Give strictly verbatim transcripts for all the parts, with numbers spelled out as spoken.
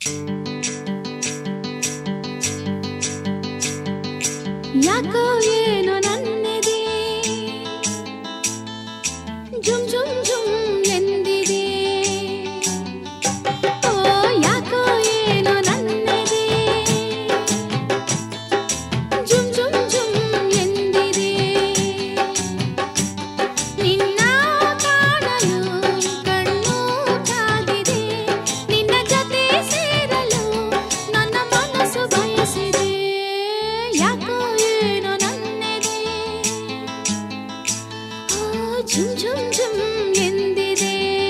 ಯಾಕೋ ಏನೋ ನನ್ನೆದೆ ಜುಮ್ ಜುಮ್ ಜುಮ್ ಎಂದಿದೆ. ಓ ಯಾಕೋ ಏನೋ ನನ್ನೆದೆ ಜುಮ್ ಜುಮ್ ಜುಮ್ ಎಂದಿದೆ. ನಿನ್ನ ಕಾಣಲು ಕಣ್ಣು ಕಾದಿದೆ, ನಿನ್ನ ಜೊತೆ ಸೇರಲು ನನ್ನ ಮನಸ್ಸು ಬಯಸಿದೆ. ಯಾಕೋ ಏನೋ ನನ್ನೆದೆ ಝುಮ್ ಝುಮ್ ಝುಮ್ ಎಂದಿದೆ.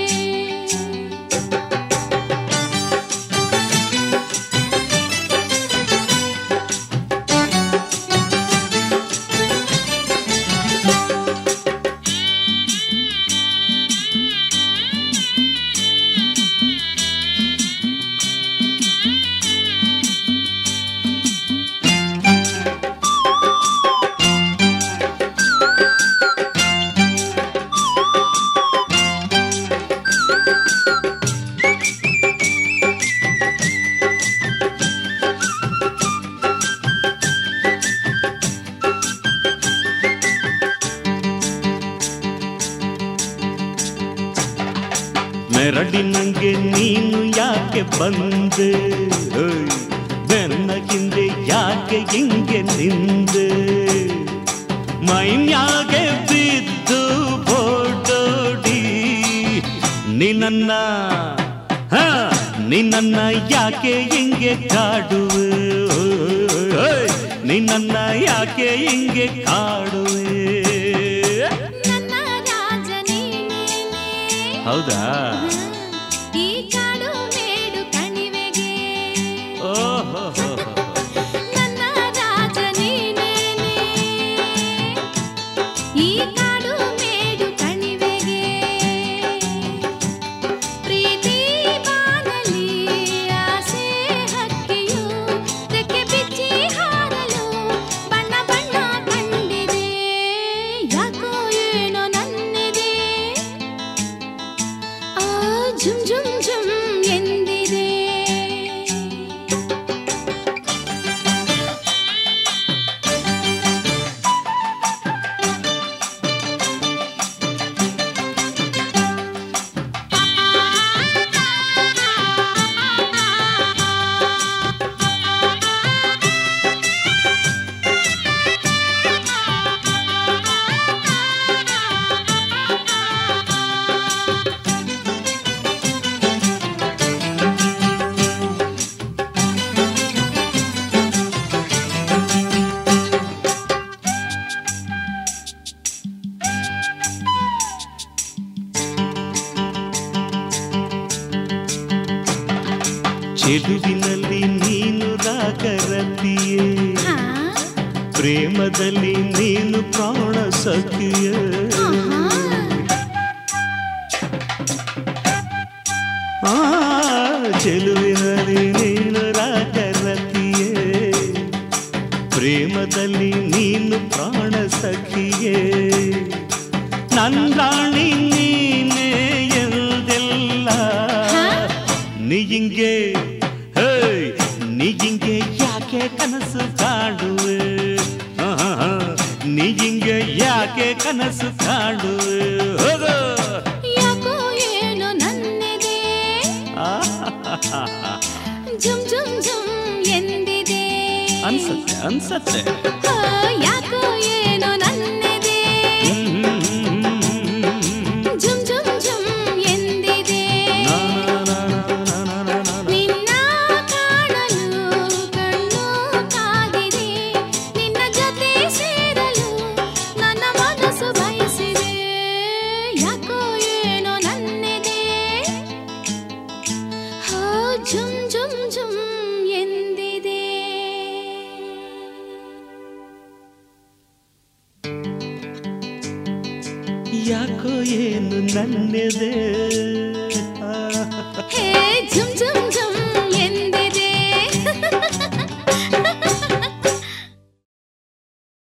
ಮೆರಳಿನಂಗೆ ನೀನು ಯಾಕೆ ಬಂದೆ, ಬೆನ್ನ ಹಿಂದೆ ಯಾಕೆ ಹಿಂಗೆ ನಿಂದೆ, ಮೈನ್ಯಾಗೆ ಬಿದ್ದು ಓಡೋಡಿ ನಿನ್ನ ನಿನ್ನ ಯಾಕೆ ಹಿಂಗೆ ಕಾಡುವೆ, ನಿನ್ನ ಯಾಕೆ ಹಿಂಗೆ ಕಾಡುವೆ. ಹೌದಾ? ಈ ಕಾಡು ಮೇಡು ಕಣಿವೆಗೆ ಓಹೋ ನನ್ನ ರಾಜ ನೀನೇನೆ. ಈ ಕಾಡು ಮೇಡು ಕಣಿವೆಗೆ ಪ್ರೀತಿ ಬಾನಲಿ ಆಸೆ ಹಕ್ಕಿಯು ತೆಕ್ಕೆ ಬಿಚ್ಚಿ ಹಾರಲು ಬಣ್ಣ ಬಣ್ಣ ಕಂಡಿದೆ. ಯಾಕೋ ಏನೋ ನನ್ನೆದೆ ಝುಮ್ ಝುಮ್ ಝುಮ್ ಎಂದಿದೆ. ಚೆಲುವಿನಲ್ಲಿ ನೀನು ರಾಗರತಿಯೇ, ಪ್ರೇಮದಲ್ಲಿ ನೀನು ಪ್ರಾಣ ಸಖಿಯೇ. ಆ ಚೆಲುವಿನಲ್ಲಿ ನೀನು ರಾಗರತಿಯೇ, ಪ್ರೇಮದಲ್ಲಿ ನೀನು ಪ್ರಾಣ ಸಖಿಯೇ. ನನ್ನ ರಾಣಿ ನೀನೇ ಎಂದೆಲ್ಲ ನೀಯಿಂಗೆ ನೀಯಿಂಗೆ ಯಾಕೆ ಕನಸು ಕಾಡುವೆ, ನೀಯಿಂಗೆ ಯಾಕೆ ಕನಸು ಕಾಡುವೆ. ಯಾಕೋ ಏನೋ ನನ್ನೆದೆ ಝುಮ್ ಝುಮ್ ಝುಮ್ ಎಂದಿದೆ. ಅನ್ಸತ್ತೆ ಅನ್ಸತ್ತೆ ಯಾಕೋ ಏನೋ ನನ್ನೆದೆ ಝುಮ್ ಝುಮ್ ಝುಮ್ ಎಂದಿದೆ. ನಿನ್ನ ಕಾಣಲು ಕಣ್ಣು ಕಾದಿದೆ, ನಿನ್ನ ಜೊತೆ ಸೇರಲು ನನ್ನ ಮನಸ್ಸು ಬಯಸಿದೆ. ಯಾಕೋ ಏನೋ ನನ್ನೆದೆ ಝುಮ್ ಝುಮ್ ಝುಮ್ ಎಂದಿದೆ. ಯಾಕೋ ಏನು ನನ್ನೆದೆ ಹೇ ಝುಮ್ ಝುಮ್ ಝುಮ್